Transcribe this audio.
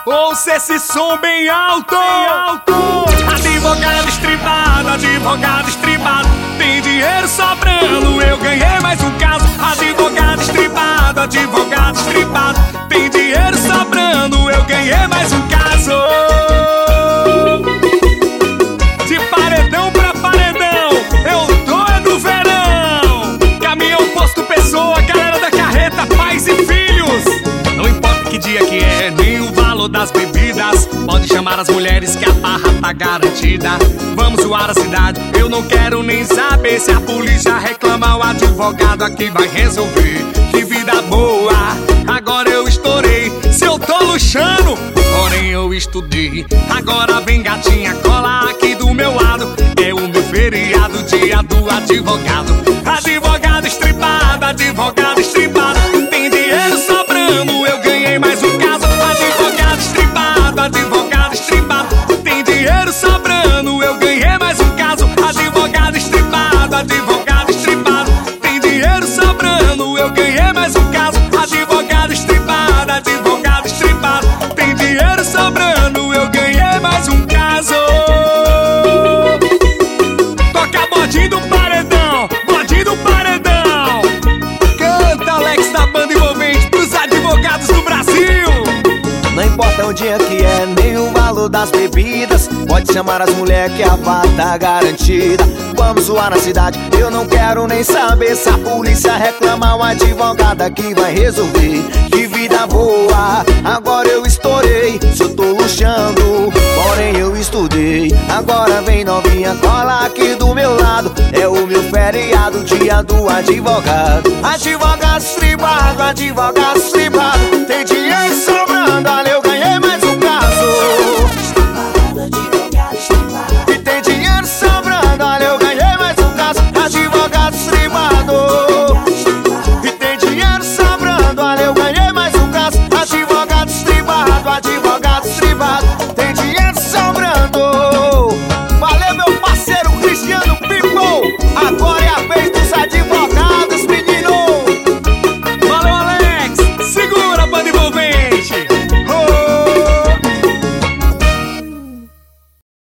Ouça esse som bem alto. Advogado estribado, advogado estribado. Tem dinheiro sobrando, eu ganhei mais um caso. Advogado estribado, advogado estribado. Tem dinheiro sobrando, eu ganhei mais um caso. De paredão pra paredão, eu tô é no verão. Caminhão, posto, pessoa, galera da carreta, pais e filhos. Não importa que dia que é, nem o valor das bebidas. Pode chamar as mulheres que a barra tá garantida. Vamos zoar a cidade, eu não quero nem saber. Se a polícia reclamar, o advogado aqui vai resolver. Que vida boa, agora eu estourei. Se eu tô luxando, porém eu estudei. Agora vem gatinha, cola aqui do meu lado. É o meu feriado, dia do advogado. Advogado estribado, advogado estribado. Tem dinheiro sobrando, eu ganhei mais um caso. Advogado estribado, advogado estribado. Tem dinheiro sobrando, eu ganhei mais um caso. Advogado estribado, advogado estribado. Tem dinheiro sobrando, eu ganhei mais um caso. Advogado estribado, advogado estribado. Tem dinheiro sobrando, eu ganhei mais um caso. Toca bodinho do paredão, bodinho do paredão. Canta Alex da banda envolvente pros advogados do Brasil. Não importa o dia que é, nem o valor das bebidas. Pode chamar as mulheres que a barra tá garantida. Vamos zoar na cidade, eu não quero nem saber. Se a polícia reclamar, o advogado aqui vai resolver. Que vida boa, agora eu estourei. Se eu tô luxando, porém eu estudei. Agora vem novinha, cola aqui do meu lado. É o meu feriado, dia do advogado. Advogado estribado, advogado estribado. Tem dinheiro sobrando,